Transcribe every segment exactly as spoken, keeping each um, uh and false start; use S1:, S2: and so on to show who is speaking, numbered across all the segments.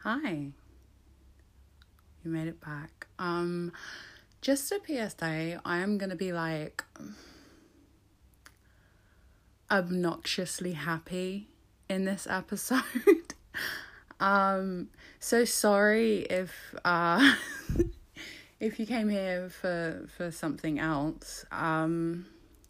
S1: Hi. You made it back. Um, just a P S A, I am going to be like obnoxiously happy in this episode. um, so sorry if uh if you came here for for something else. Um,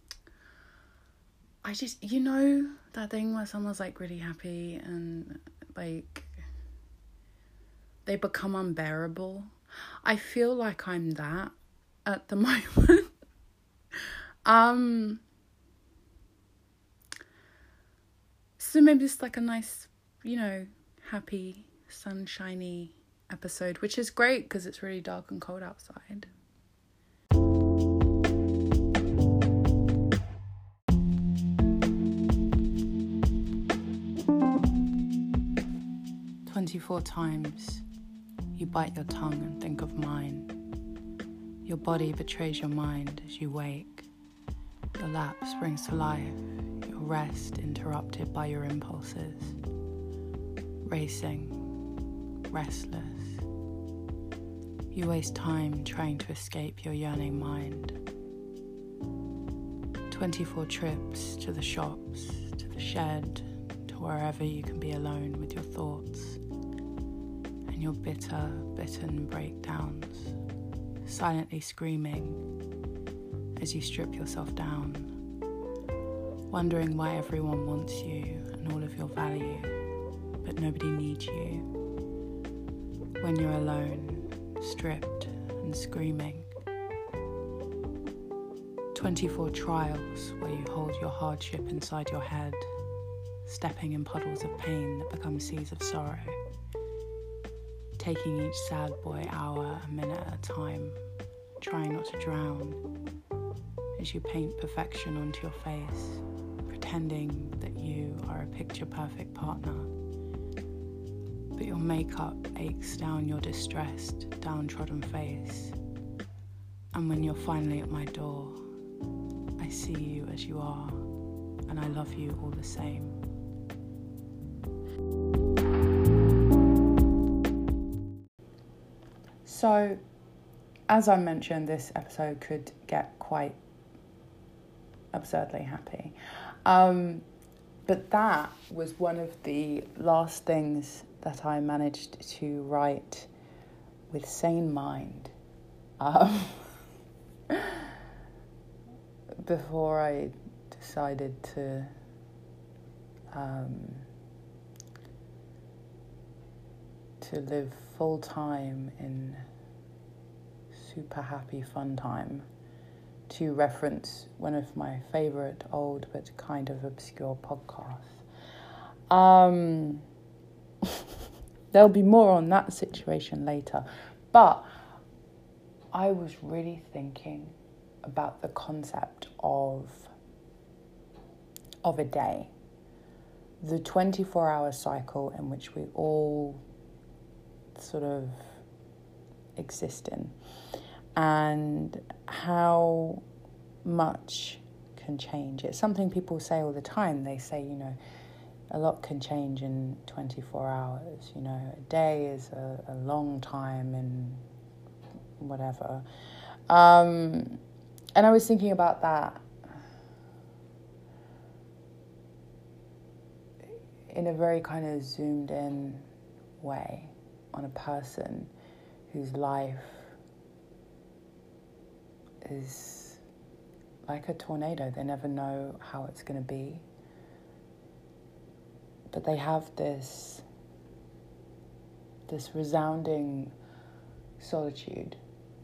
S1: I just, you know, that thing where someone's like really happy and like they become unbearable. I feel like I'm that at the moment. um so maybe it's like a nice, you know, happy, sunshiny episode, which is great because it's really dark and cold outside. twenty-four times you bite your tongue and think of mine. Your body betrays your mind as you wake. Your lap springs to life, your rest interrupted by your impulses. Racing, restless. You waste time trying to escape your yearning mind. twenty-four trips to the shops, to the shed, to wherever you can be alone with your thoughts and your bitter, bitten breakdowns, silently screaming as you strip yourself down, wondering why everyone wants you and all of your value, but nobody needs you. When you're alone, stripped and screaming. twenty-four trials where you hold your hardship inside your head, stepping in puddles of pain that become seas of sorrow, taking each sad boy hour, a minute at a time, trying not to drown, as you paint perfection onto your face, pretending that you are a picture-perfect partner. But your makeup aches down your distressed, downtrodden face. And when you're finally at my door, I see you as you are, and I love you all the same. So, as I mentioned, this episode could get quite absurdly happy. Um, but that was one of the last things that I managed to write with sane mind um, before I decided to um, to live full time in super happy fun time, to reference one of my favourite old but kind of obscure podcasts. Um, there'll be more on that situation later, but I was really thinking about the concept of of a day, the twenty-four hour cycle in which we all sort of exist in, and how much can change. It's something people say all the time. They say, you know, a lot can change in twenty-four hours. You know, a day is a, a long time in whatever. Um, and I was thinking about that in a very kind of zoomed in way on a person whose life is like a tornado. They never know how it's going to be. But they have this, this resounding solitude.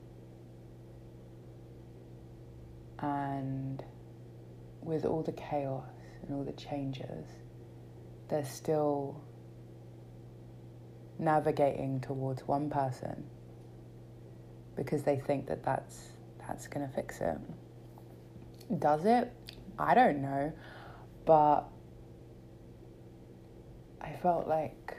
S1: And with all the chaos and all the changes, they're still navigating towards one person because they think that that's that's going to fix it. Does it? I don't know. But I felt like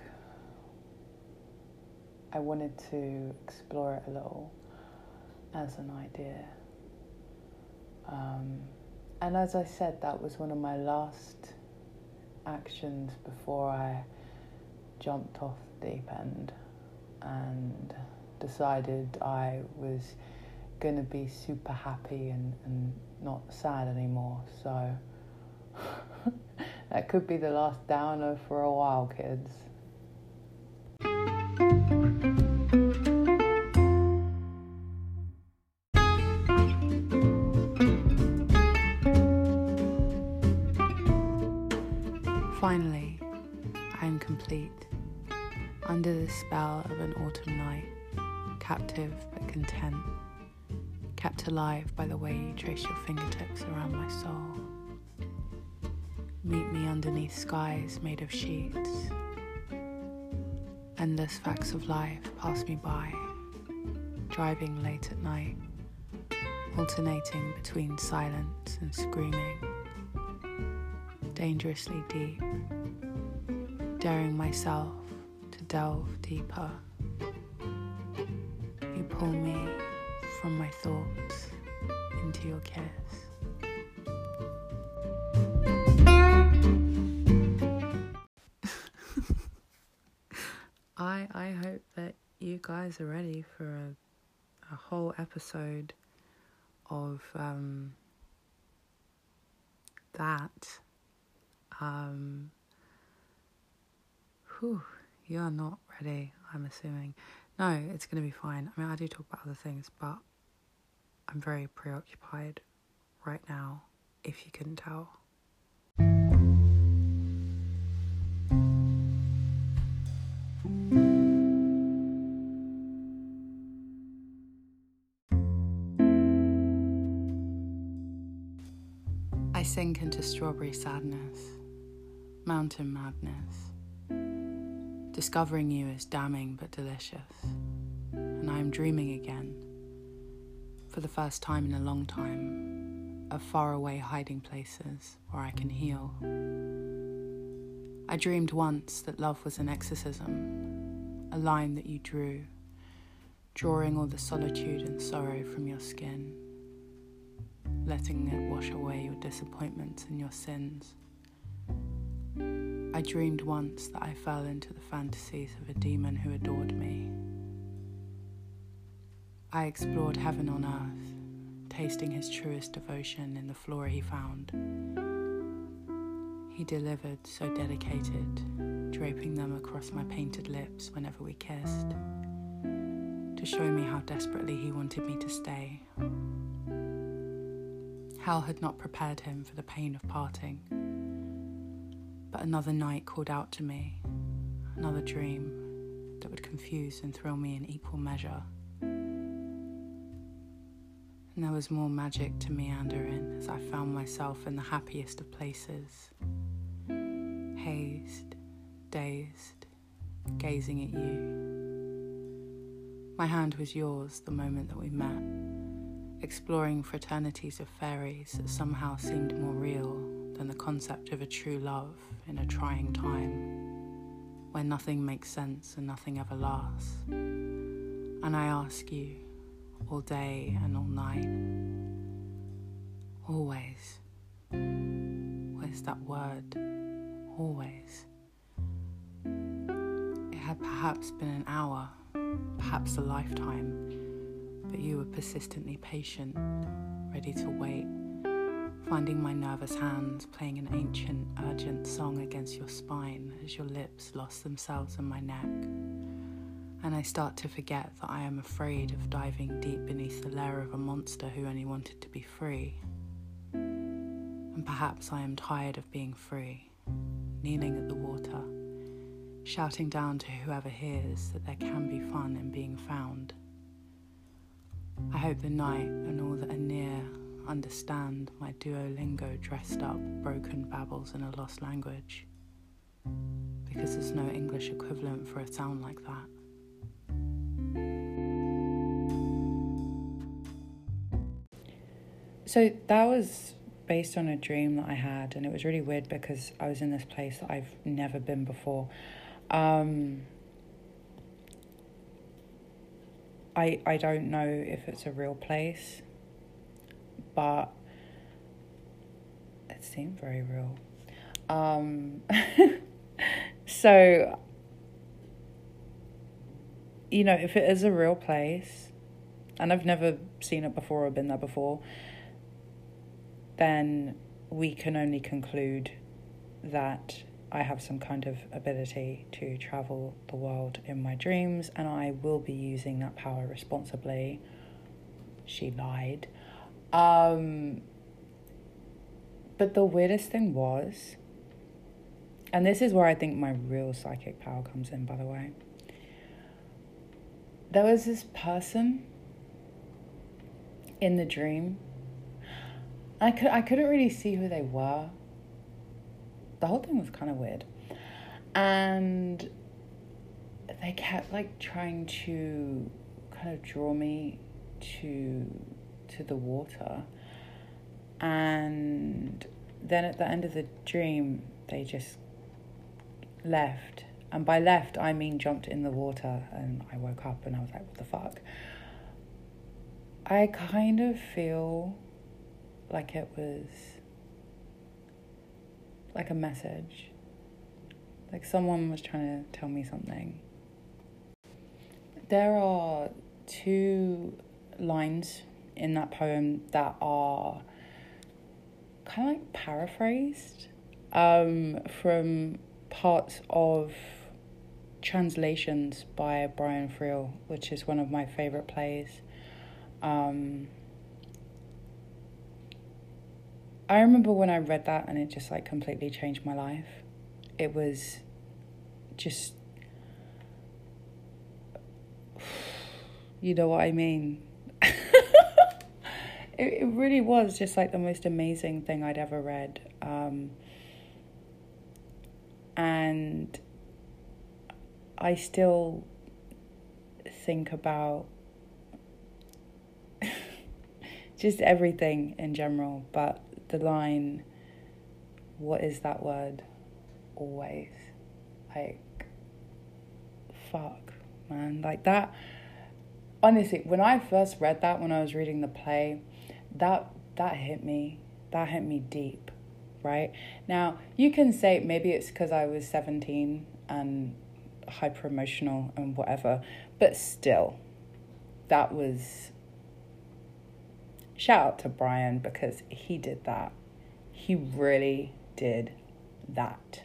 S1: I wanted to explore it a little as an idea. Um, and as I said, that was one of my last actions before I jumped off the deep end and decided I was going to be super happy and, and not sad anymore. So that could be the last downer for a while, kids. Finally, I am complete, under the spell of an autumn night, captive but content, kept alive by the way you trace your fingertips around my soul. Meet me underneath skies made of sheets. Endless facts of life pass me by, driving late at night, alternating between silence and screaming. Dangerously deep, daring myself to delve deeper. You pull me from my thoughts into your kiss. I I hope that you guys are ready for a, a whole episode of um, that. Um, whew, you're not ready, I'm assuming. No, it's going to be fine. I mean, I do talk about other things, but I'm very preoccupied right now, if you couldn't tell. I sink into strawberry sadness, mountain madness. Discovering you is damning but delicious, and I am dreaming again, for the first time in a long time, of faraway hiding places where I can heal. I dreamed once that love was an exorcism, a line that you drew, drawing all the solitude and sorrow from your skin, letting it wash away your disappointments and your sins. I dreamed once that I fell into the fantasies of a demon who adored me. I explored heaven on earth, tasting his truest devotion in the flora he found. He delivered so dedicated, draping them across my painted lips whenever we kissed, to show me how desperately he wanted me to stay. Hell had not prepared him for the pain of parting. But another night called out to me, another dream that would confuse and thrill me in equal measure. And there was more magic to meander in as I found myself in the happiest of places, hazed, dazed, gazing at you. My hand was yours the moment that we met, exploring fraternities of fairies that somehow seemed more real than the concept of a true love in a trying time, where nothing makes sense and nothing ever lasts. And I ask you, all day and all night, always, where's that word, always? It had perhaps been an hour, perhaps a lifetime, but you were persistently patient, ready to wait, finding my nervous hands playing an ancient, urgent song against your spine as your lips lost themselves in my neck. And I start to forget that I am afraid of diving deep beneath the lair of a monster who only wanted to be free. And perhaps I am tired of being free, kneeling at the water, shouting down to whoever hears that there can be fun in being found. I hope the night and all that are near understand my Duolingo dressed up, broken babbles in a lost language, because there's no English equivalent for a sound like that. So that was based on a dream that I had, and it was really weird because I was in this place that I've never been before. Um, I I don't know if it's a real place, but it seemed very real. Um, so you know, if it is a real place, and I've never seen it before or been there before, then we can only conclude that I have some kind of ability to travel the world in my dreams, and I will be using that power responsibly. She lied. Um, but the weirdest thing was, and this is where I think my real psychic power comes in, by the way. There was this person in the dream. I could I couldn't really see who they were. The whole thing was kind of weird. And they kept like trying to kind of draw me to to the water. And then at the end of the dream, they just left. And by left, I mean jumped in the water, and I woke up and I was like, what the fuck? I kind of feel like it was like a message. Like someone was trying to tell me something. There are two lines in that poem that are kind of like paraphrased um, from parts of translations by Brian Friel, which is one of my favourite plays. Um, I remember when I read that and it just like completely changed my life. It was just, you know what I mean? it, it really was just like the most amazing thing I'd ever read. Um, and I still think about just everything in general, but the line, what is that word? Always. Like, fuck, man. Like that, honestly, when I first read that, when I was reading the play, that that hit me. That hit me deep, right? Now, you can say maybe it's because I was seventeen and hyper emotional and whatever, but still, that was... Shout out to Brian, because he did that. He really did that.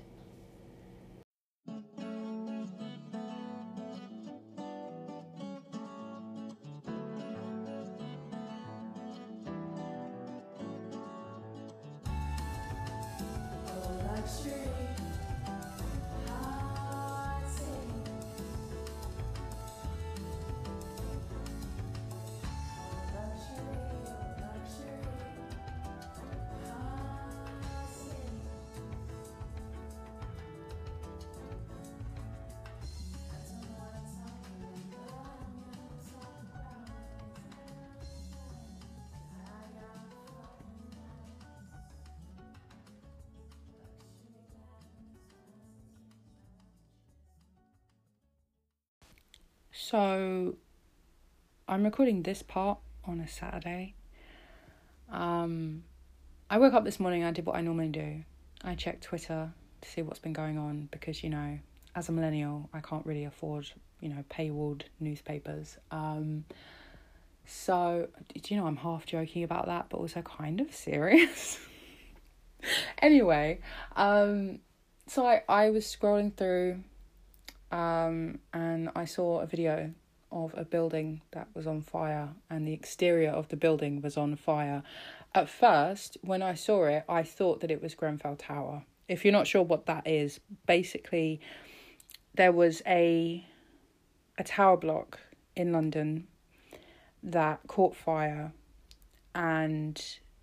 S1: So, I'm recording this part on a Saturday. Um, I woke up this morning, I did what I normally do. I checked Twitter to see what's been going on, because, you know, as a millennial, I can't really afford, you know, paywalled newspapers. Um, so, do you know, I'm half joking about that, but also kind of serious. Anyway, um, so I, I was scrolling through... Um, and I saw a video of a building that was on fire, and the exterior of the building was on fire. At first, when I saw it, I thought that it was Grenfell Tower. If you're not sure what that is, basically there was a a tower block in London that caught fire, and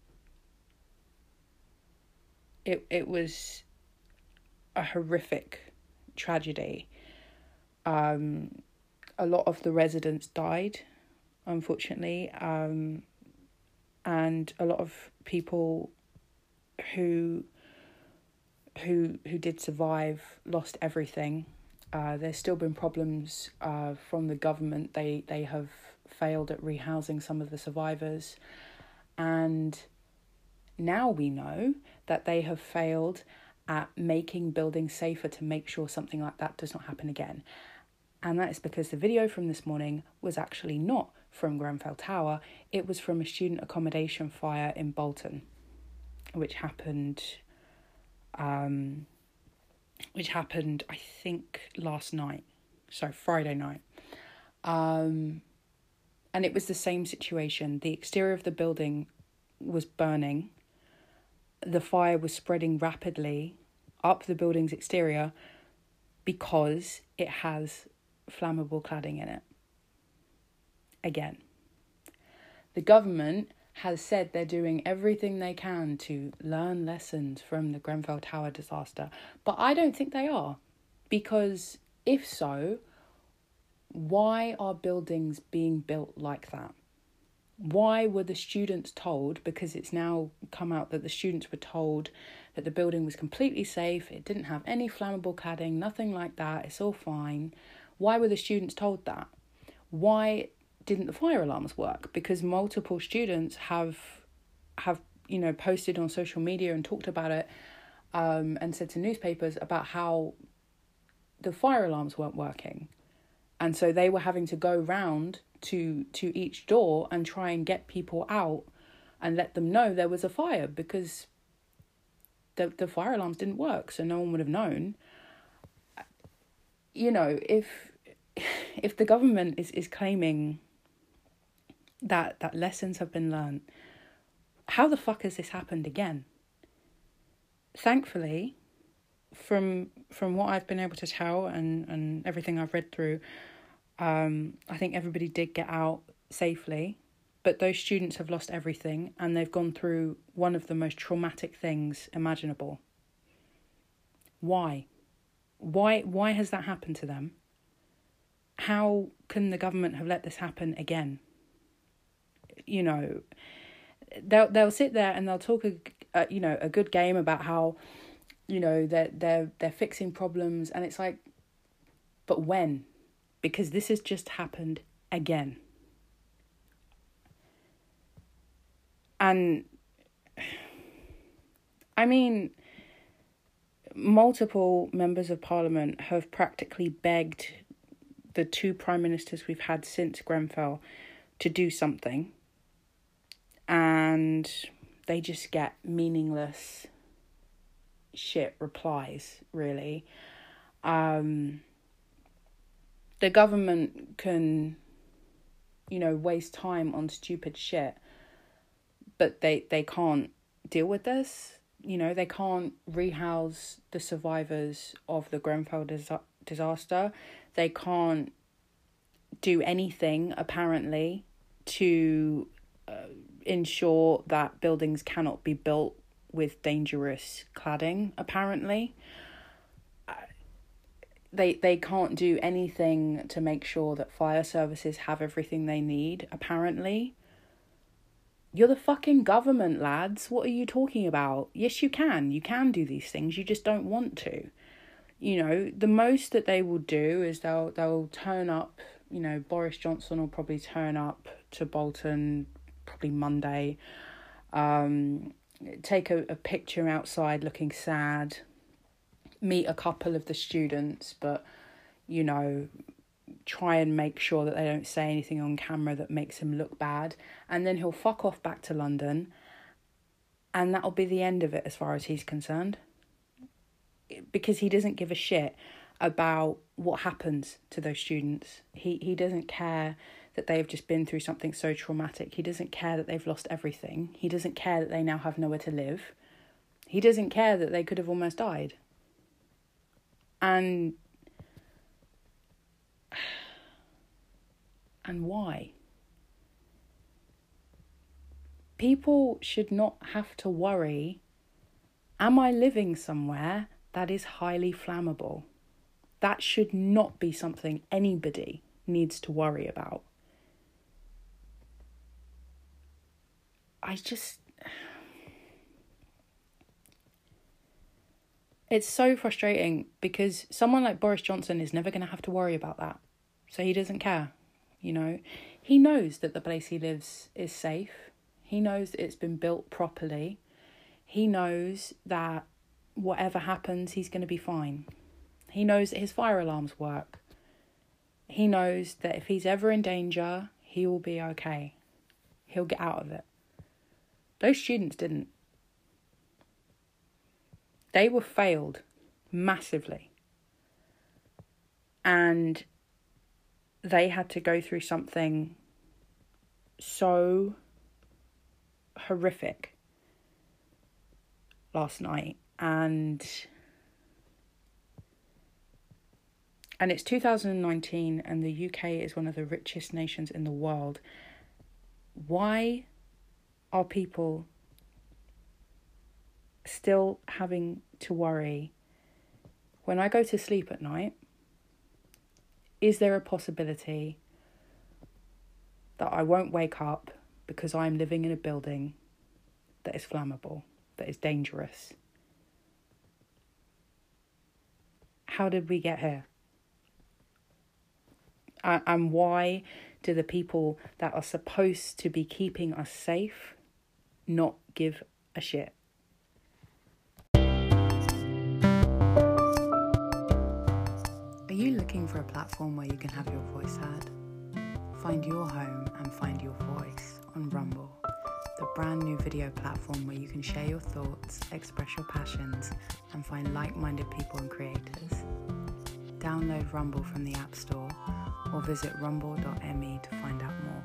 S1: it it was a horrific tragedy. Um, a lot of the residents died, unfortunately, um, and a lot of people who who who did survive lost everything. Uh, there's still been problems uh, from the government. They they have failed at rehousing some of the survivors, and now we know that they have failed at making buildings safer to make sure something like that does not happen again. And that is because the video from this morning was actually not from Grenfell Tower. It was from a student accommodation fire in Bolton, which happened, um, which happened, I think, last night. So Friday night. Um, and it was the same situation. The exterior of the building was burning. The fire was spreading rapidly up the building's exterior because it has flammable cladding in it. Again, the government has said they're doing everything they can to learn lessons from the Grenfell Tower disaster, but I don't think they are, because if so, why are buildings being built like that? Why were the students told, because it's now come out that the students were told that the building was completely safe, it didn't have any flammable cladding, nothing like that, it's all fine. Why were the students told that? Why didn't the fire alarms work? Because multiple students have, have you know, posted on social media and talked about it, um, and said to newspapers about how the fire alarms weren't working. And so they were having to go round to to each door and try and get people out and let them know there was a fire, because the the fire alarms didn't work, so no one would have known. You know, if if the government is, is claiming that that lessons have been learned, how the fuck has this happened again? Thankfully, from from what I've been able to tell and, and everything I've read through, um, I think everybody did get out safely, but those students have lost everything and they've gone through one of the most traumatic things imaginable. Why? Why why has that happened to them? How can the government have let this happen again? You know, they'll they'll sit there and they'll talk a, a you know a good game about how, you know, they're they're they're fixing problems, and it's like, but when? Because this has just happened again. And I mean, multiple members of parliament have practically begged the two prime ministers we've had since Grenfell to do something, and they just get meaningless shit replies, really. Um, the government can, you know, waste time on stupid shit, but they, they can't deal with this. You know, they can't rehouse the survivors of the Grenfell dis- disaster. They can't do anything, apparently, to uh, ensure that buildings cannot be built with dangerous cladding, apparently. Uh, they they can't do anything to make sure that fire services have everything they need, apparently. You're the fucking government, lads. What are you talking about? Yes, you can. You can do these things. You just don't want to. You know, the most that they will do is they'll they'll turn up. You know, Boris Johnson will probably turn up to Bolton, probably Monday. Um, take a, a picture outside looking sad. Meet a couple of the students, but, you know, try and make sure that they don't say anything on camera that makes him look bad, and then he'll fuck off back to London, and that'll be the end of it as far as he's concerned, because he doesn't give a shit about what happens to those students. He he doesn't care that they've just been through something so traumatic. He doesn't care that they've lost everything. He doesn't care that they now have nowhere to live. He doesn't care that they could have almost died. And And why? People should not have to worry, am I living somewhere that is highly flammable? That should not be something anybody needs to worry about. I just... It's so frustrating, because someone like Boris Johnson is never going to have to worry about that. So he doesn't care. You know, he knows that the place he lives is safe. He knows that it's been built properly. He knows that whatever happens, he's going to be fine. He knows that his fire alarms work. he knows that if he's ever in danger, he will be okay. He'll get out of it. Those students didn't. They were failed massively. And they had to go through something so horrific last night. And and it's two thousand nineteen and the U K is one of the richest nations in the world. Why are people still having to worry when I go to sleep at night? Is there a possibility that I won't wake up because I'm living in a building that is flammable, that is dangerous? How did we get here? Uh, and why do the people that are supposed to be keeping us safe not give a shit? Are you looking for a platform where you can have your voice heard? Find your home and find your voice on Rumble, the brand new video platform where you can share your thoughts, express your passions, and find like-minded people and creators. Download Rumble from the App Store or visit rumble dot m e to find out more.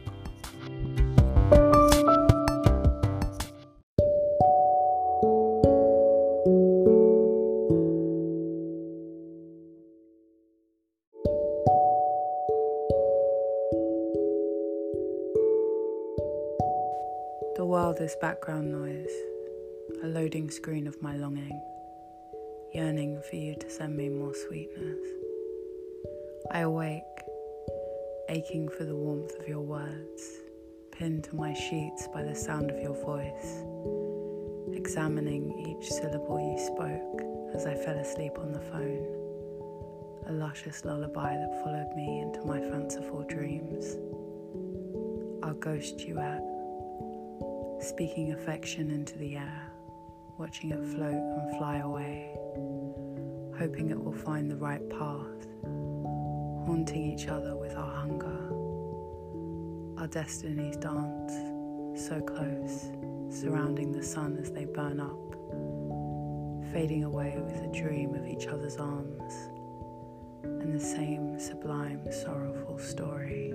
S1: The world is background noise, a loading screen of my longing, yearning for you to send me more sweetness. I awake, aching for the warmth of your words, pinned to my sheets by the sound of your voice, examining each syllable you spoke as I fell asleep on the phone, a luscious lullaby that followed me into my fanciful dreams. Our ghost duet, speaking affection into the air, watching it float and fly away, hoping it will find the right path, haunting each other with our hunger. Our destinies dance, so close, surrounding the sun as they burn up, fading away with a dream of each other's arms, and the same sublime, sorrowful story.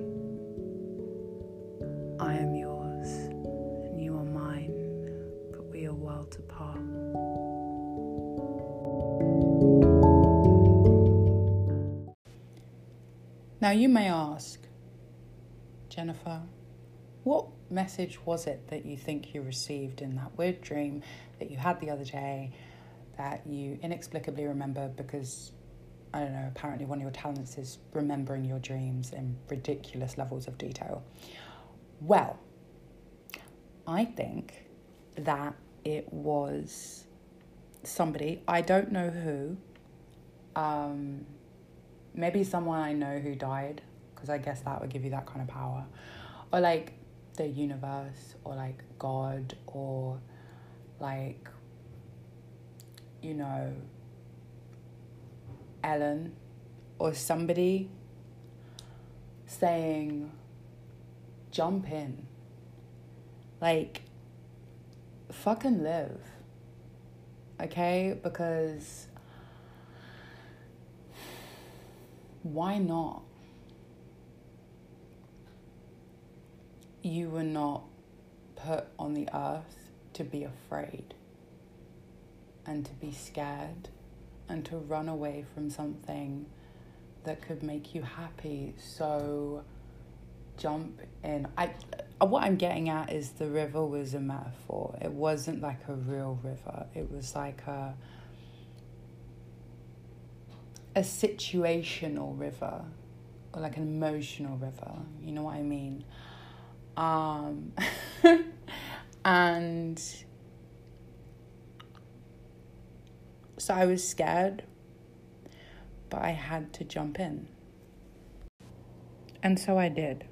S1: I am yours, and you are mine, but we are worlds apart. Now you may ask, Jennifer, what message was it that you think you received in that weird dream that you had the other day that you inexplicably remember because, I don't know, apparently one of your talents is remembering your dreams in ridiculous levels of detail? Well, I think that it was somebody, I don't know who, um, maybe someone I know who died, because I guess that would give you that kind of power, or like the universe, or like God, or like, you know, Ellen, or somebody saying, jump in, like, fucking live, okay? Because why not? You were not put on the earth to be afraid and to be scared and to run away from something that could make you happy. So jump in. I, what I'm getting at is the river was a metaphor. It wasn't like a real river. It was like a a situational river, or like an emotional river. You know what I mean? Um, and so I was scared, but I had to jump in. And so I did.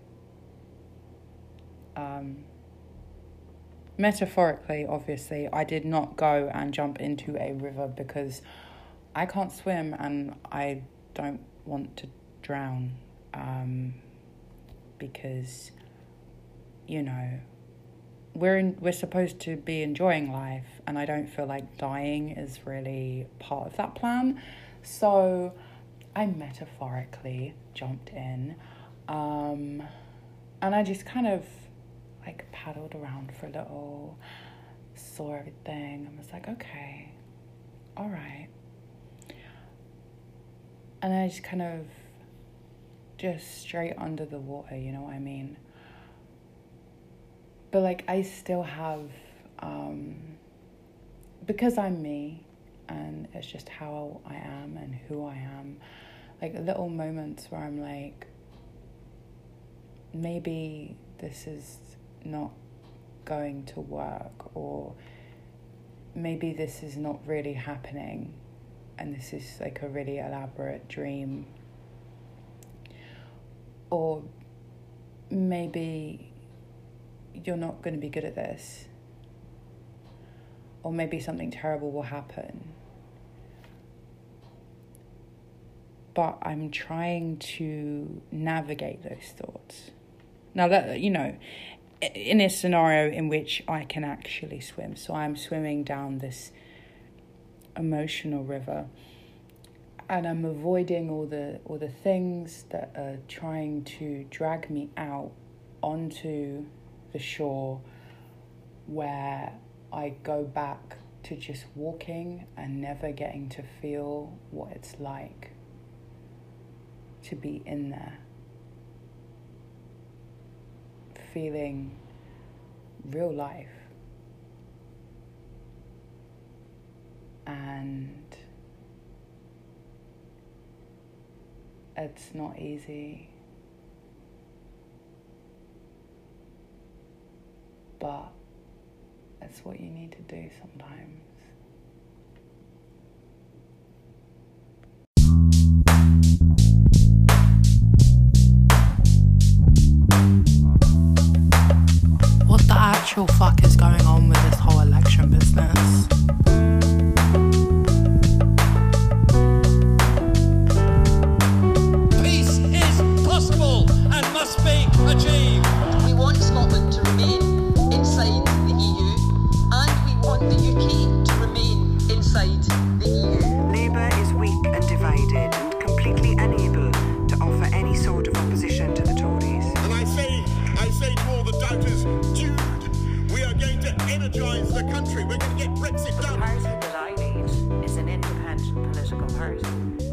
S1: Um, metaphorically, obviously, I did not go and jump into a river because I can't swim and I don't want to drown, um, because, you know, we're in, we're supposed to be enjoying life, and I don't feel like dying is really part of that plan. So I metaphorically jumped in, um, and I just kind of like paddled around for a little, saw everything, and was like, okay, all right. And then I just kind of just straight under the water, you know what I mean? But like I still have, um, because I'm me and it's just how I am and who I am, like little moments where I'm like, maybe this is not going to work, or maybe this is not really happening and this is like a really elaborate dream, or maybe you're not going to be good at this, or maybe something terrible will happen. But I'm trying to navigate those thoughts. Now that, you know, in a scenario in which I can actually swim. So I'm swimming down this emotional river, and I'm avoiding all the all the things that are trying to drag me out onto the shore, where I go back to just walking and never getting to feel what it's like to be in there, feeling real life. And it's not easy, but it's what you need to do sometimes. What the actual fuck is going on with this whole election business?
S2: Peace is possible and must be achieved.
S3: We want Scotland to remain inside the E U, and we want the U K to remain inside the E U.
S4: Labour is weak and divided and completely unable to offer any sort of opposition to the Tories.
S2: And I say, I say to all the doubters, Jude, we are going to energise the country. We're going to get Brexit
S4: The
S2: done.
S4: party that I lead is an independent political party.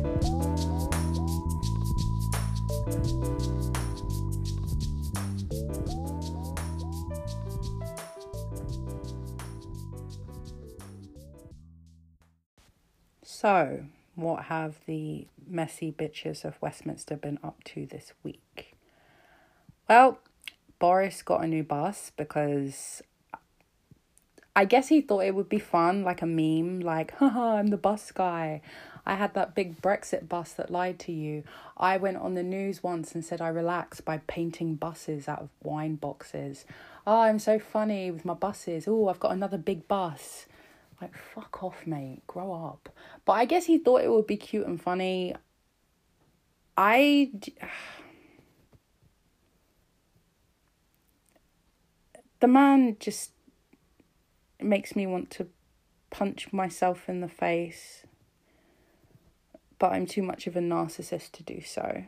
S1: So, what have the messy bitches of Westminster been up to this week? Well, Boris got a new bus because I guess he thought it would be fun, like a meme, like, haha, I'm the bus guy. I had that big Brexit bus that lied to you. I went on the news once and said I relaxed by painting buses out of wine boxes. Oh, I'm so funny with my buses. Oh, I've got another big bus. Like, fuck off, mate. Grow up. But I guess he thought it would be cute and funny. I... The man just makes me want to punch myself in the face. But I'm too much of a narcissist to do so.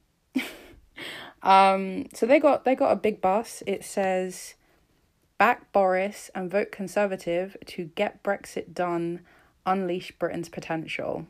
S1: um, so they got they got a big bus. It says, back Boris and vote Conservative to get Brexit done, unleash Britain's potential.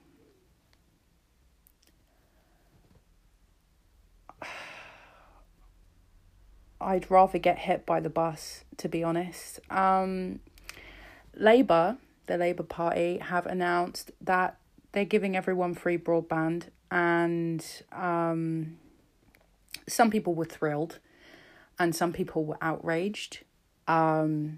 S1: I'd rather get hit by the bus, to be honest. Um, Labour, the Labour Party, have announced that they're giving everyone free broadband, and um, some people were thrilled and some people were outraged. Um,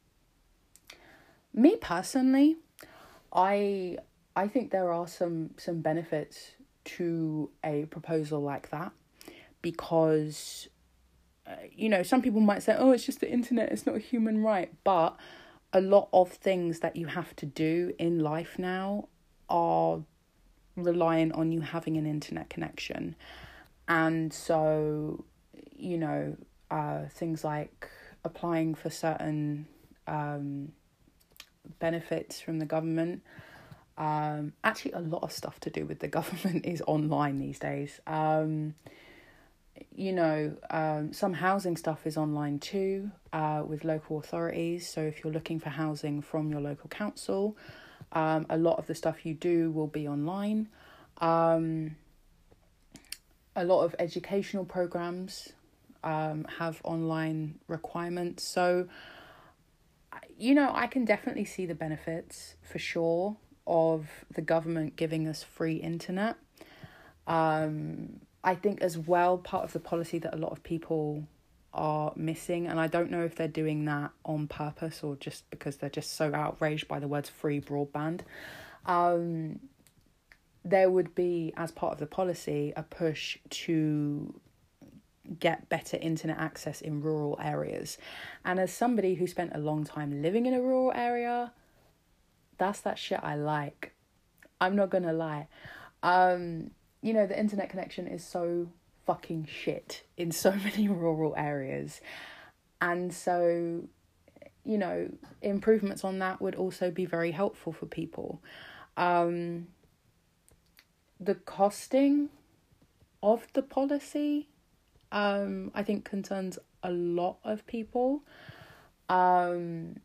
S1: me personally, I I think there are some some benefits to a proposal like that, because uh, you know, some people might say, oh, it's just the internet, it's not a human right, but a lot of things that you have to do in life now are reliant on you having an internet connection. And so, you know, uh, things like applying for certain um, benefits from the government. Um, actually, a lot of stuff to do with the government is online these days. Um, you know, um, some housing stuff is online too, uh, with local authorities. So if you're looking for housing from your local council, um, a lot of the stuff you do will be online. Um, a lot of educational programs um, have online requirements. So, you know, I can definitely see the benefits for sure of the government giving us free internet. Um, I think as well, part of the policy that a lot of people are missing, and I don't know if they're doing that on purpose or just because they're just so outraged by the words free broadband, um, there would be, as part of the policy, a push to get better internet access in rural areas. And as somebody who spent a long time living in a rural area, that's that shit I like. I'm not gonna lie. Um, you know, the internet connection is so fucking shit in so many rural areas. And so, you know, improvements on that would also be very helpful for people. Um, the costing of the policy, um, I think concerns a lot of people. Um,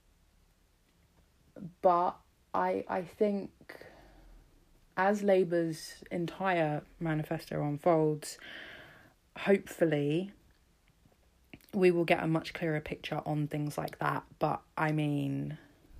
S1: but I I think as Labour's entire manifesto unfolds, hopefully we will get a much clearer picture on things like that. But I mean,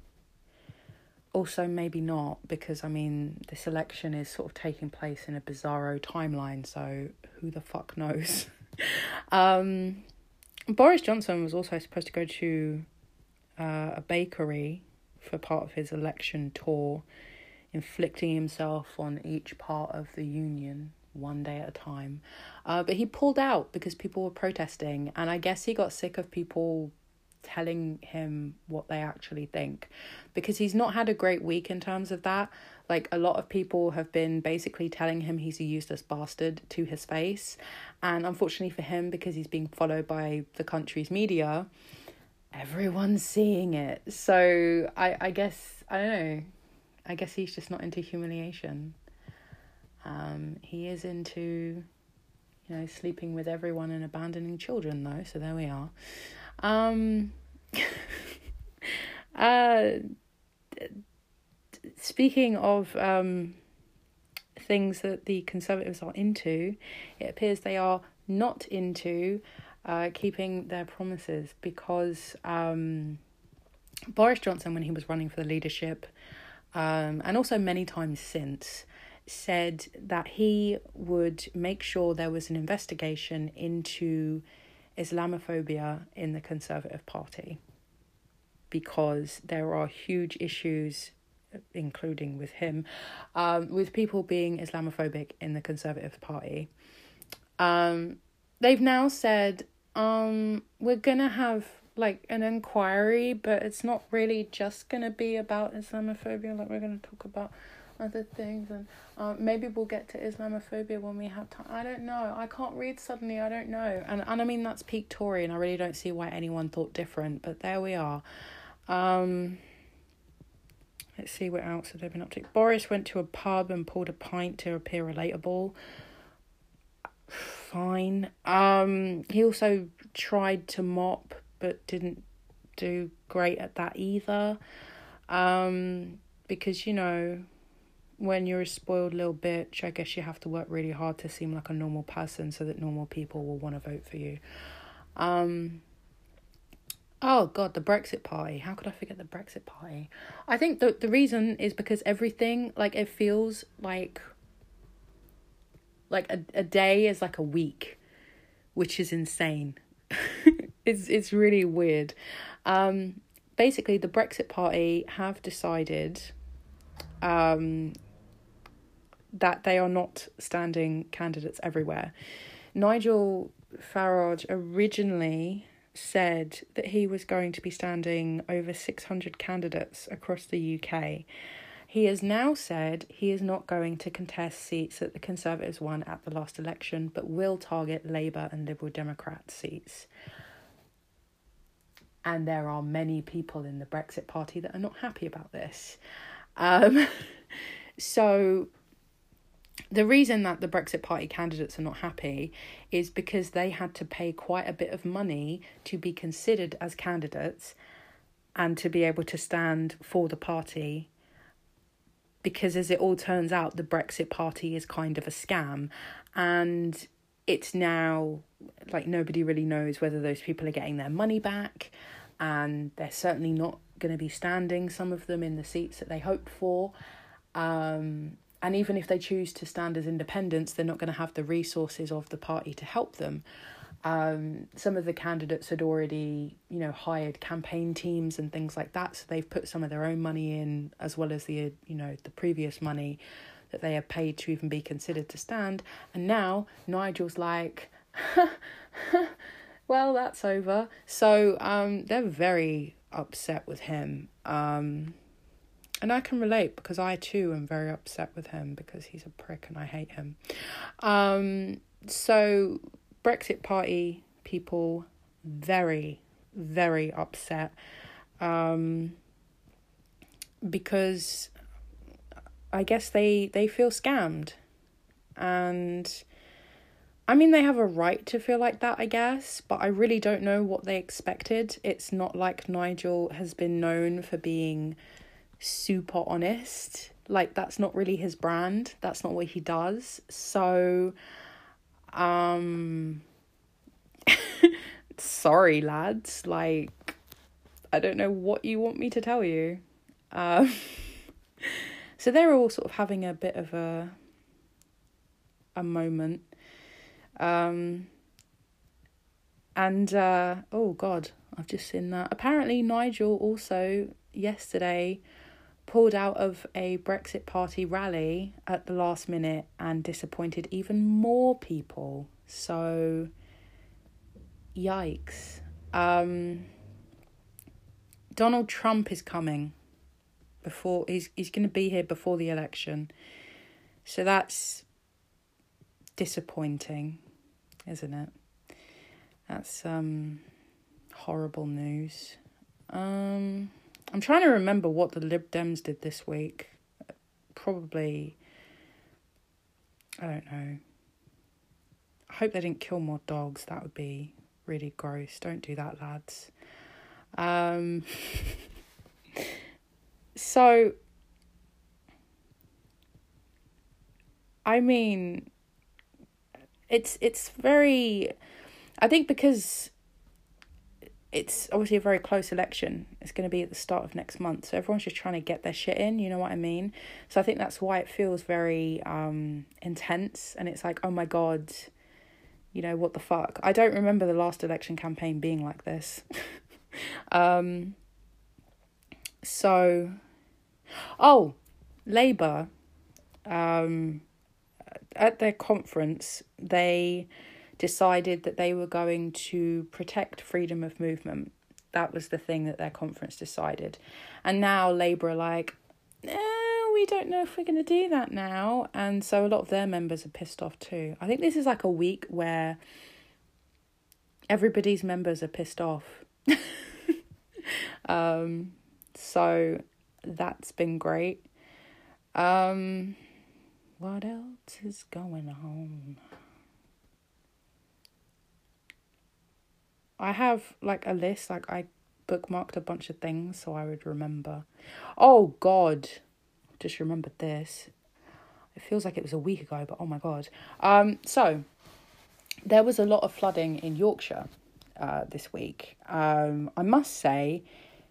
S1: also maybe not, because I mean, this election is sort of taking place in a bizarro timeline, so who the fuck knows? um, Boris Johnson was also supposed to go to uh, a bakery for part of his election tour, inflicting himself on each part of the union one day at a time. Uh, but he pulled out because people were protesting, and I guess he got sick of people telling him what they actually think, because he's not had a great week in terms of that. Like, a lot of people have been basically telling him he's a useless bastard to his face, and unfortunately for him, because he's being followed by the country's media, everyone's seeing it. So I, I guess, I don't know, I guess he's just not into humiliation. Um, he is into, you know, sleeping with everyone and abandoning children, though, so there we are. Um, uh, speaking of um, things that the Conservatives are into, it appears they are not into uh, keeping their promises, because um, Boris Johnson, when he was running for the leadership, um, and also many times since, said that he would make sure there was an investigation into Islamophobia in the Conservative Party, because there are huge issues, including with him, um, with people being Islamophobic in the Conservative Party. Um, they've now said, um, we're gonna have like an inquiry, but it's not really just gonna be about Islamophobia. Like, we're gonna talk about other things, and uh, maybe we'll get to Islamophobia when we have time. I don't know. I can't read suddenly. I don't know. And and I mean, that's peak Tory, and I really don't see why anyone thought different. But there we are. Um, let's see what else have they been up to. Boris went to a pub and poured a pint to appear relatable. Fine. Um, he also tried to mop, but didn't do great at that either. Um, because, you know, when you're a spoiled little bitch, I guess you have to work really hard to seem like a normal person so that normal people will want to vote for you. Um, oh, God, the Brexit Party. How could I forget the Brexit Party? I think the, the reason is because everything, like, it feels like, like a, a day is like a week, which is insane. it's, it's really weird. Um, basically, the Brexit Party have decided um, that they are not standing candidates everywhere. Nigel Farage originally said that he was going to be standing over six hundred candidates across the U K. he has now said he is not going to contest seats that the Conservatives won at the last election, but will target Labour and Liberal Democrat seats. And there are many people in the Brexit Party that are not happy about this. Um, so the reason that the Brexit Party candidates are not happy is because they had to pay quite a bit of money to be considered as candidates and to be able to stand for the party. Because as it all turns out, the Brexit Party is kind of a scam. And it's now, like, nobody really knows whether those people are getting their money back. And they're certainly not going to be standing, some of them, in the seats that they hoped for. Um, and even if they choose to stand as independents, they're not going to have the resources of the party to help them. Um, some of the candidates had already, you know, hired campaign teams and things like that. So they've put some of their own money in, as well as the, you know, the previous money that they have paid to even be considered to stand. And now Nigel's like, well, that's over. So um, they're very upset with him. Um, and I can relate, because I too am very upset with him, because he's a prick and I hate him. Um, so Brexit Party people, very, very upset. Um, because I guess they, they feel scammed. And I mean, they have a right to feel like that, I guess, but I really don't know what they expected. It's not like Nigel has been known for being super honest. Like, that's not really his brand. That's not what he does. So, um, sorry, lads. Like, I don't know what you want me to tell you. Um, so they're all sort of having a bit of a, a moment. Um, and, uh, oh God, I've just seen that. Apparently Nigel also yesterday pulled out of a Brexit Party rally at the last minute and disappointed even more people. So, yikes. Um, Donald Trump is coming before, he's, he's going to be here before the election. So that's disappointing, isn't it? That's um horrible news. Um, I'm trying to remember what the Lib Dems did this week. Probably, I don't know. I hope they didn't kill more dogs. That would be really gross. Don't do that, lads. Um, so, I mean, it's it's very, I think because it's obviously a very close election. It's going to be at the start of next month. So everyone's just trying to get their shit in, you know what I mean? So I think that's why it feels very um, intense. And it's like, oh my God, you know, what the fuck? I don't remember the last election campaign being like this. um. So, oh, Labour, um, at their conference, they decided that they were going to protect freedom of movement. That was the thing that their conference decided. And now Labour are like, eh, we don't know if we're going to do that now. And so a lot of their members are pissed off too. I think this is like a week where everybody's members are pissed off. um, so that's been great. Um, what else is going on? I have like a list, like I bookmarked a bunch of things so I would remember. Oh God, just remembered this. It feels like it was a week ago, but oh my God. Um, so there was a lot of flooding in Yorkshire uh, this week. Um, I must say,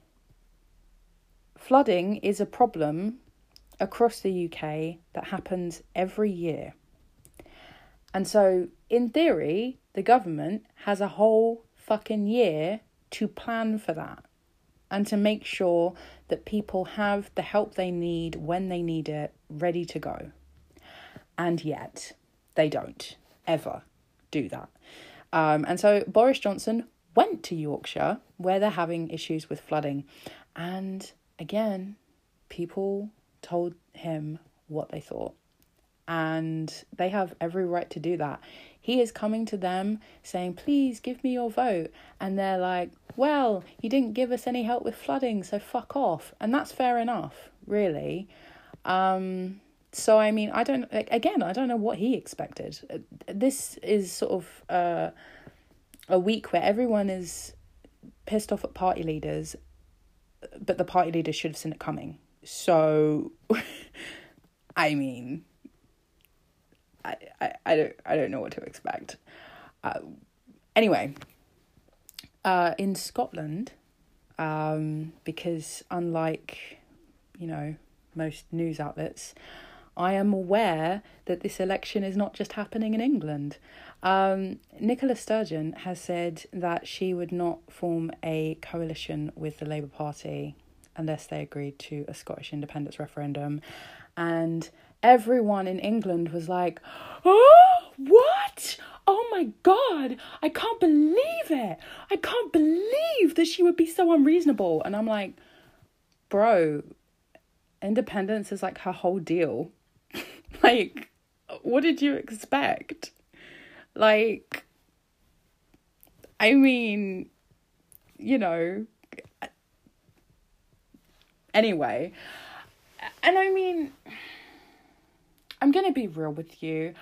S1: flooding is a problem across the U K that happens every year. And so in theory, the government has a whole fucking year to plan for that and to make sure that people have the help they need when they need it ready to go. And yet they don't ever do that. Um, and so Boris Johnson went to Yorkshire where they're having issues with flooding. And again, people told him what they thought. And they have every right to do that. He is coming to them saying, please give me your vote. And they're like, well, you didn't give us any help with flooding, so fuck off. And that's fair enough, really. Um, so, I mean, I don't, again, I don't know what he expected. This is sort of uh, a week where everyone is pissed off at party leaders, but the party leaders should have seen it coming. So, I mean... I, I, I don't I don't know what to expect. Uh, anyway, uh, in Scotland, um, because unlike, you know, most news outlets, I am aware that this election is not just happening in England. Um, Nicola Sturgeon has said that she would not form a coalition with the Labour Party unless they agreed to a Scottish independence referendum. And everyone in England was like, oh, what? Oh my God, I can't believe it. I can't believe that she would be so unreasonable. And I'm like, bro, independence is like her whole deal. Like, what did you expect? Like, I mean, you know, anyway. And I mean, I'm going to be real with you.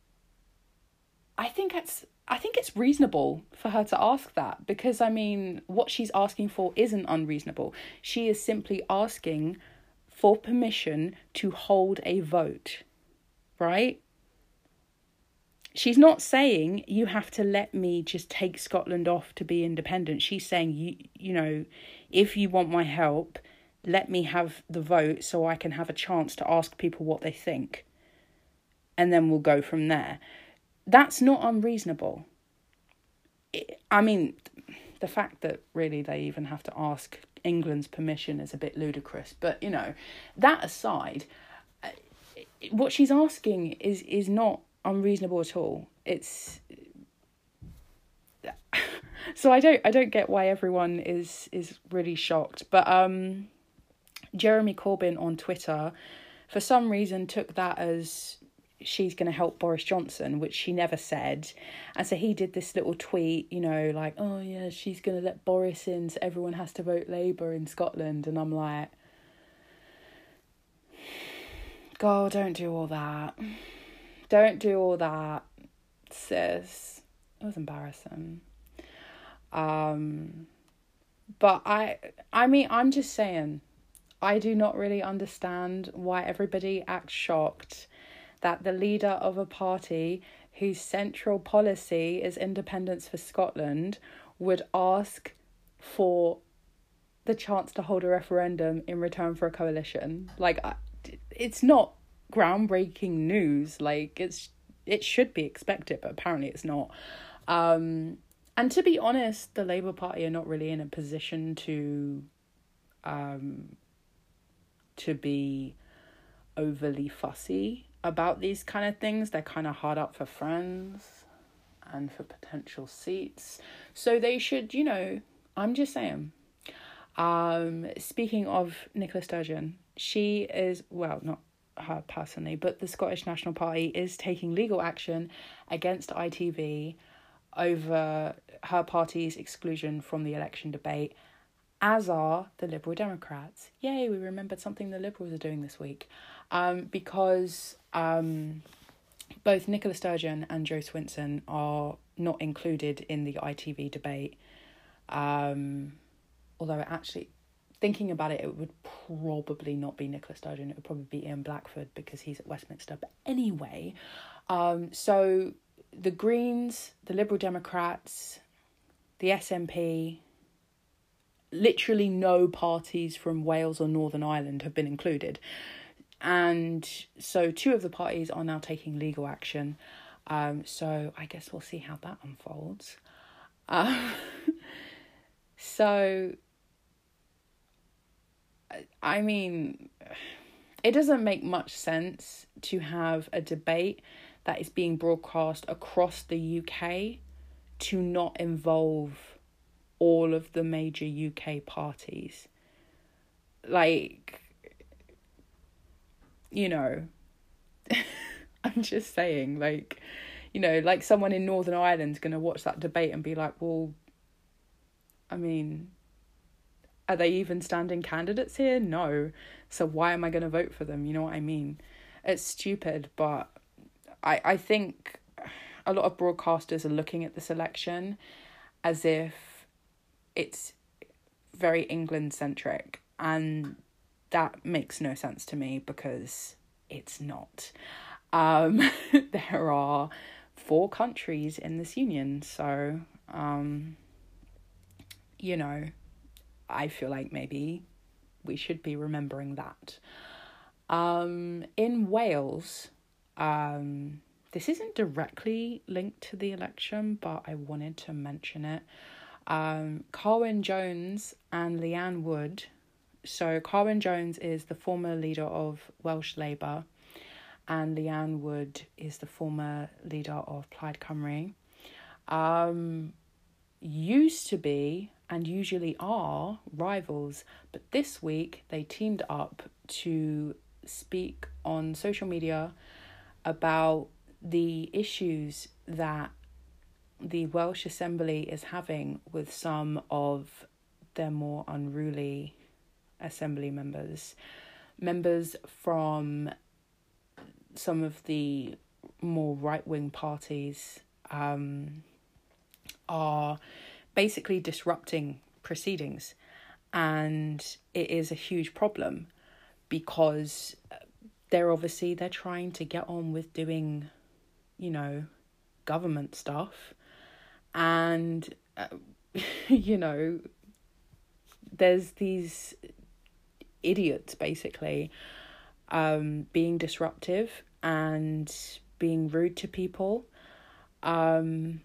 S1: I think it's I think it's reasonable for her to ask that, because, I mean, what she's asking for isn't unreasonable. She is simply asking for permission to hold a vote, right? She's not saying you have to let me just take Scotland off to be independent. She's saying, you, you know, if you want my help, let me have the vote so I can have a chance to ask people what they think. And then we'll go from there. That's not unreasonable. I mean, the fact that really they even have to ask England's permission is a bit ludicrous. But, you know, that aside, what she's asking is, is not unreasonable at all. It's... So I don't I don't get why everyone is, is really shocked. But um, Jeremy Corbyn on Twitter, for some reason, took that as... she's going to help Boris Johnson, which she never said. And so he did this little tweet, you know, like, oh yeah, she's going to let Boris in, so everyone has to vote Labour in Scotland. And I'm like, God, don't do all that. Don't do all that, sis. It was embarrassing. Um, but I, I mean, I'm just saying, I do not really understand why everybody acts shocked that the leader of a party whose central policy is independence for Scotland would ask for the chance to hold a referendum in return for a coalition. Like, it's not groundbreaking news. Like, it's it should be expected, but apparently it's not. Um, and to be honest, the Labour Party are not really in a position to um, to be overly fussy about these kind of things. They're kind of hard up for friends and for potential seats. So they should, you know, I'm just saying. Um, speaking of Nicola Sturgeon, she is, well, not her personally, but the Scottish National Party is taking legal action against I T V over her party's exclusion from the election debate, as are the Liberal Democrats. Yay, we remembered something the Liberals are doing this week. Um, because um, both Nicola Sturgeon and Jo Swinson are not included in the I T V debate. Um, although actually, thinking about it, it would probably not be Nicola Sturgeon. It would probably be Ian Blackford because he's at Westminster. But anyway, um, so the Greens, the Liberal Democrats, the S N P, literally no parties from Wales or Northern Ireland have been included. And so two of the parties are now taking legal action. Um, so I guess we'll see how that unfolds. Uh, so, I mean, it doesn't make much sense to have a debate that is being broadcast across the U K to not involve all of the major U K parties. Like, you know, I'm just saying, like, you know, like someone in Northern Ireland's going to watch that debate and be like, well, I mean, are they even standing candidates here? No. So why am I going to vote for them? You know what I mean? It's stupid, but I, I think a lot of broadcasters are looking at this election as if it's very England-centric, and that makes no sense to me because it's not. Um, there are four countries in this union, so, um, you know, I feel like maybe we should be remembering that. Um, in Wales, um, this isn't directly linked to the election, but I wanted to mention it. Um, Carwyn Jones and Leanne Wood. So Carwyn Jones is the former leader of Welsh Labour, and Leanne Wood is the former leader of Plaid Cymru. Um, used to be, and usually are, rivals, but this week they teamed up to speak on social media about the issues that the Welsh Assembly is having with some of their more unruly Assembly members. Members from some of the more right-wing parties um, are basically disrupting proceedings, and it is a huge problem because they're obviously they're trying to get on with doing, you know, government stuff, and uh, you know, there's these idiots basically um being disruptive and being rude to people. Um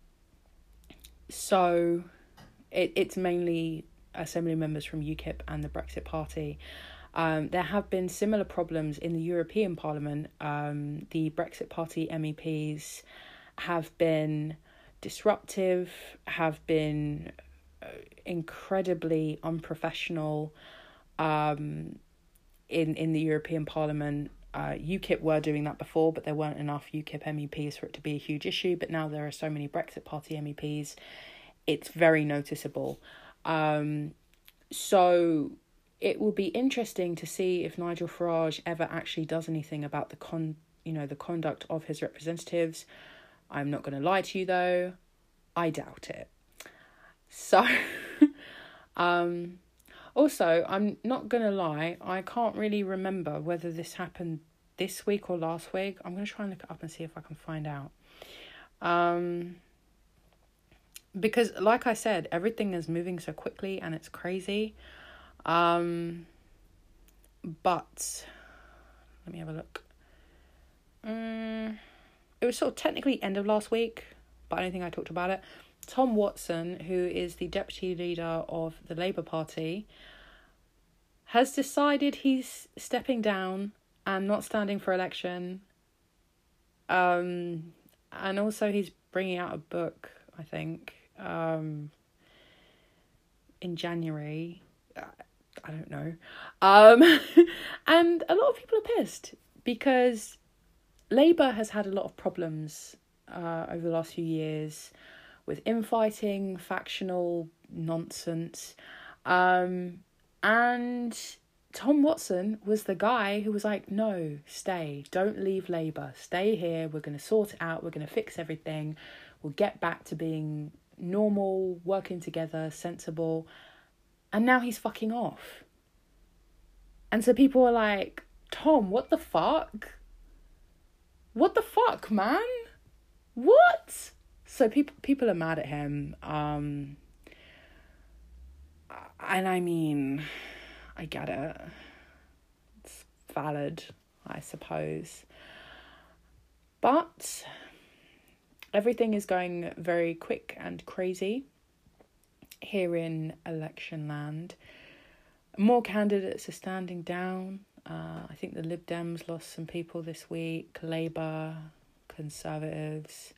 S1: so it it's mainly Assembly members from UKIP and the Brexit Party. Um, there have been similar problems in the European Parliament. Um, the Brexit Party M E Ps have been disruptive, have been incredibly unprofessional um, in, in the European Parliament. Uh, UKIP were doing that before, but there weren't enough UKIP M E Ps for it to be a huge issue. But now there are so many Brexit Party M E Ps, it's very noticeable. Um, so it will be interesting to see if Nigel Farage ever actually does anything about the con, you know, the conduct of his representatives. I'm not going to lie to you though, I doubt it. So, um, also, I'm not going to lie, I can't really remember whether this happened this week or last week. I'm going to try and look it up and see if I can find out. Um, because, like I said, everything is moving so quickly and it's crazy. Um, but, let me have a look. Um, it was sort of technically end of last week, but I don't think I talked about it. Tom Watson, who is the deputy leader of the Labour Party, has decided he's stepping down and not standing for election. Um, and also he's bringing out a book, I think, um, in January. I don't know. Um, and a lot of people are pissed because Labour has had a lot of problems uh, over the last few years with infighting, factional nonsense. Um, and Tom Watson was the guy who was like, no, stay, don't leave Labour, stay here, we're going to sort it out, we're going to fix everything, we'll get back to being normal, working together, sensible. And now he's fucking off. And so people are like, Tom, what the fuck? What the fuck, man? What? So people people are mad at him. Um, and I mean, I get it. It's valid, I suppose. But everything is going very quick and crazy here in election land. More candidates are standing down. Uh, I think the Lib Dems lost some people this week. Labour, Conservatives.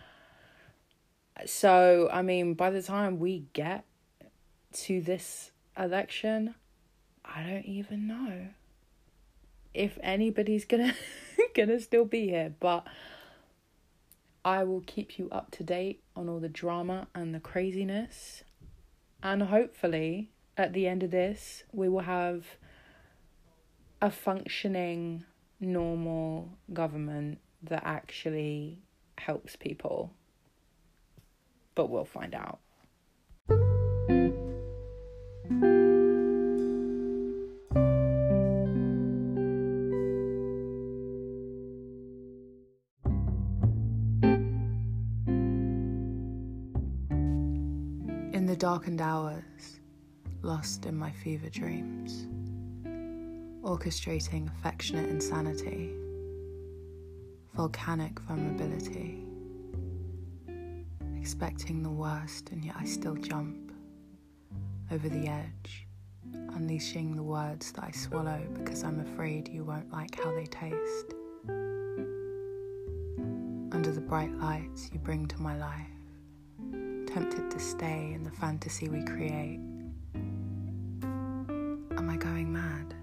S1: So, I mean, by the time we get to this election, I don't even know. if anybody's gonna gonna still be here, but I will keep you up to date on all the drama and the craziness, and hopefully at the end of this we will have a functioning normal government that actually helps people, but we'll find out. In the darkened hours, lost in my fever dreams, orchestrating affectionate insanity, volcanic vulnerability, expecting the worst, and yet I still jump over the edge, unleashing the words that I swallow because I'm afraid you won't like how they taste. Under the bright lights you bring to my life, tempted to stay in the fantasy we create. Am I going mad?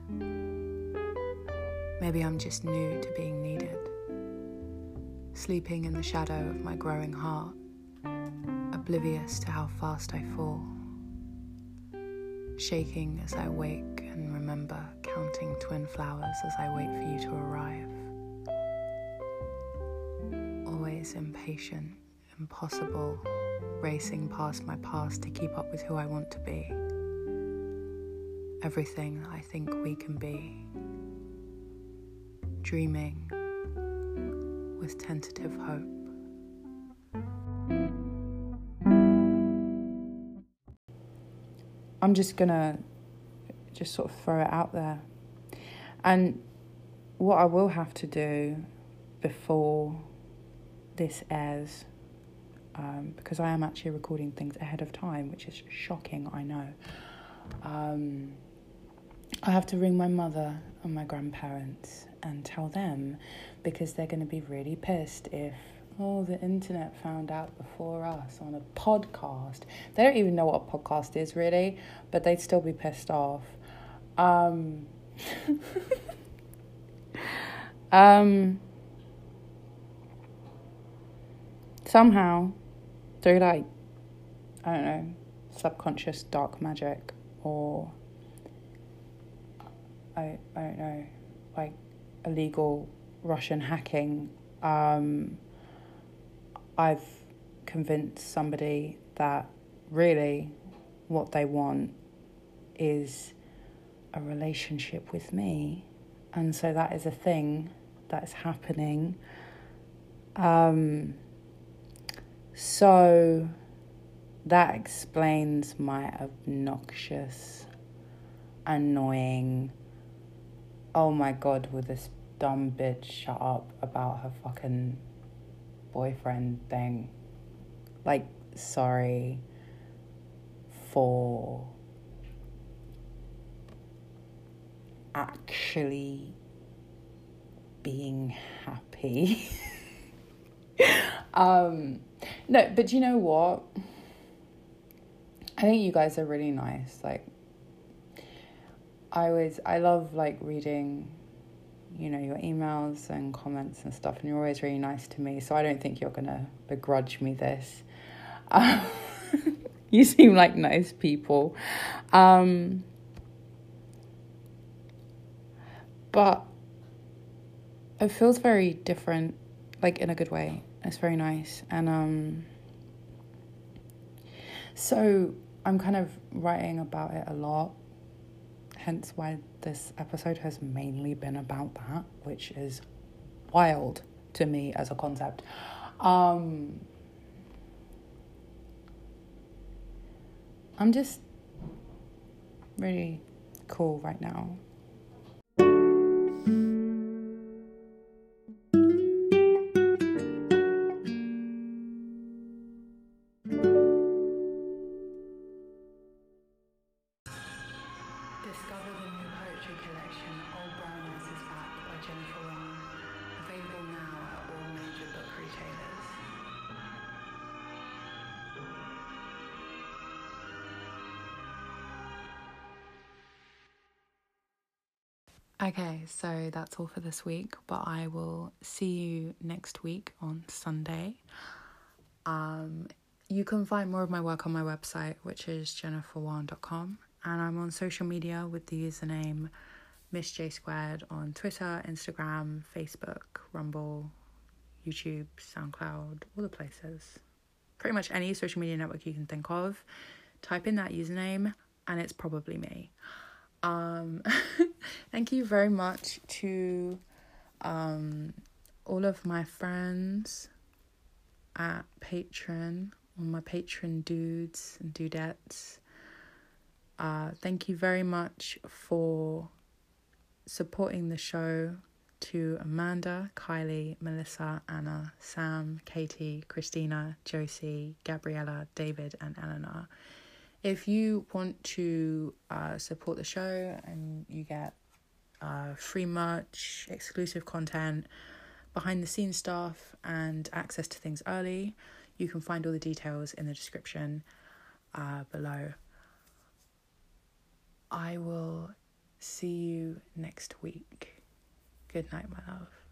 S1: Maybe I'm just new to being needed, sleeping in the shadow of my growing heart, oblivious to how fast I fall, shaking as I wake and remember counting twin flowers as I wait for you to arrive. Always impatient, impossible, racing past my past to keep up with who I want to be. Everything I think we can be. Dreaming with tentative hope. I'm just gonna just sort of throw it out there. And what I will have to do before this airs, Um, because I am actually recording things ahead of time, which is shocking, I know. Um, I have to ring my mother and my grandparents and tell them, because they're going to be really pissed if, oh, the internet found out before us on a podcast. They don't even know what a podcast is, really, but they'd still be pissed off. Um, um, somehow, through like, I don't know, subconscious dark magic, or I I don't know, like illegal Russian hacking, um, I've convinced somebody that really what they want is a relationship with me, and so that is a thing that's happening. Um, so that explains my obnoxious, annoying, oh my god, will this dumb bitch shut up about her fucking boyfriend thing. Like, sorry for actually being happy. um, no, but you know what? I think you guys are really nice. Like, I always, I love like reading, you know, your emails and comments and stuff, and you're always really nice to me, so I don't think you're gonna begrudge me this. Um, you seem like nice people. Um, but it feels very different, like in a good way. It's very nice. And um, so I'm kind of writing about it a lot, hence why this episode has mainly been about that, which is wild to me as a concept. Um, I'm just really cool right now. Discover the new poetry collection, Old Brown Eyes is Back by Jennifer Wong, available now at all major book retailers. Okay, so that's all for this week, but I will see you next week on Sunday. Um, you can find more of my work on my website, which is jennifer wan dot com, and I'm on social media with the username Miss J Squared on Twitter, Instagram, Facebook, Rumble, YouTube, SoundCloud, all the places. Pretty much any social media network you can think of. Type in that username and it's probably me. Um, thank you very much to um, all of my friends at Patreon, all my Patreon dudes and dudettes. Uh, thank you very much for supporting the show. To Amanda, Kylie, Melissa, Anna, Sam, Katie, Christina, Josie, Gabriella, David, and Eleanor. If you want to uh, support the show and you get uh, free merch, exclusive content, behind the scenes stuff, and access to things early, you can find all the details in the description uh, below. I will see you next week. Good night, my love.